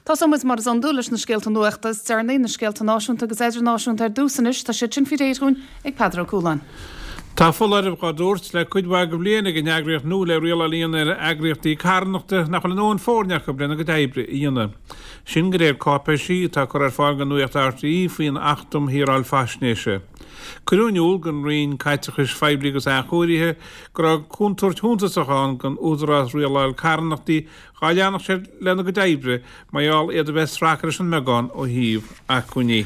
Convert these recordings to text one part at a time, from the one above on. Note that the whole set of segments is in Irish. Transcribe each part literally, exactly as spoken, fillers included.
Tá somas mar an dúlas na scéalta nuachtas dearnaí na scéalta náisiúnta agus idir náisiúnta ar dúsanis tá sé sin firéún ag Pedro Cúlan. Tá fular a dúirt le chuidhha go bliana go neagraíocht nó le riala líon ar agriochtaí carnachta nach an nóin fórneach go blina go daibre íana. Sin go réir cápa sí tá chu ar fágan nuacht artaí faoin achtum híráil fasnéise. Curúniúil gan rion caiitechas febligus a chóirithe gur a chuntuirt húntaachán gan údarás rialáil carnachtaí gáileannach sé lena go daibre maiall iad a bheith rácar an meáin ó híomh a chuní.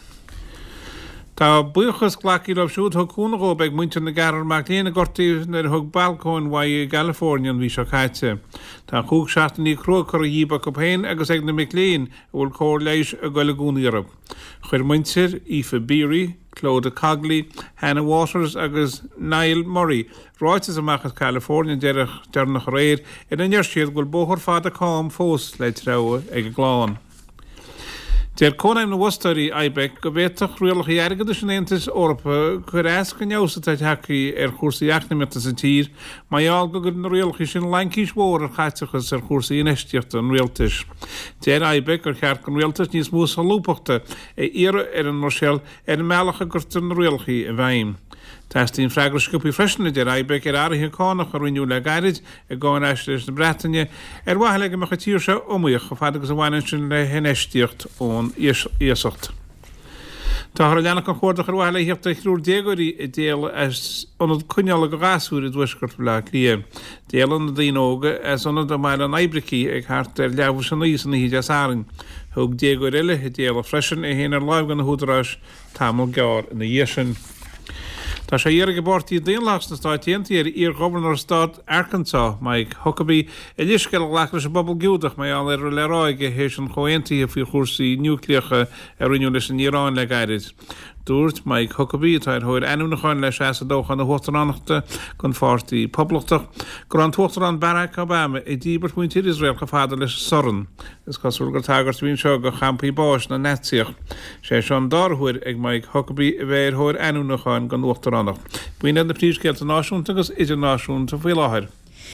Tá buchas glací le siúd thugúnagó beag muinte na garar mag léana gortaí nar thug balcóin wa Californian bhí seo caite. Tá chúg seaachtaí cruach chu a dhíba go féin agus ag na Micléin bhfuil cóir leis a goile gúnaíarab. Chuir muintir Aoife Beery, Clóda Cogley, Hannah Waters agus Niall Murray. Ráitas amachchas California dearach dearnach réir in an neirsiad bhfuil bóthir fada cám fós le treo ag gláán. Déir cónaim na Wostari Ibec go bhéach rialach i airgad is an Aontas Orpa chur as go neosa tá teacaí ar chósaí eacnamita an tír, maiall go gur na rialach sin lancís mór ar chaitechas ar chósaí inéisteachta an rialtas. Déir Ibec ar cheart an rialtas níos mús a lúpachta é ire ar an Marshall ar an mealacha gurta na rialchaí a bhaim. Tastín freigur scopi freisinna de Ibec ar áirithe cánach a rinú le gairid a gáin eistes na Bretagne ar waithile go mecha tíir se omíoch go fada agus a bhaine sin le henéisteocht ón íosacht. Tá ar leanach an chuirdach ar waithile hiocht a chrúr dégurí i déal as onad cuneala go gasúr i dúisgurt le lia. Déalan na daonóga as onad a mail an Ibricí ag hart ar leabhar san íos na híide asárin. Thug dégur ile i déal a freisin i héanaar láimgan na húdarás tamil gear na dhéisin. Tá sé dhéar gebortí déonlachs na stáitiantaí ar ír Governor Stad Arkansas, Mike Huckabee, i lisceil lechar sa bobbal giúdach mai an ar leráige hééis an chointaí a fí chósaí núcleacha ar rinú leis an Iarán le gairid. Dúirt Mike Huckabee tá ar thuir enú na cháin leis as a dóchan na Huachtaránachta gon fáirtaí poblachtach gur an Tuachtarán Barack Obama i ddíbert muintir Israel go fada leis soran. Is cosúil gur tagart bhín seo go champaí báis na netsioch. Sé seo an dárhuir ag Mike Huckabee i bhéir thuir enú na cháin gon Uachtaránach. Bhuiine na príomhscéalta náisiúnta agus idir náisiúnta faoi láthir.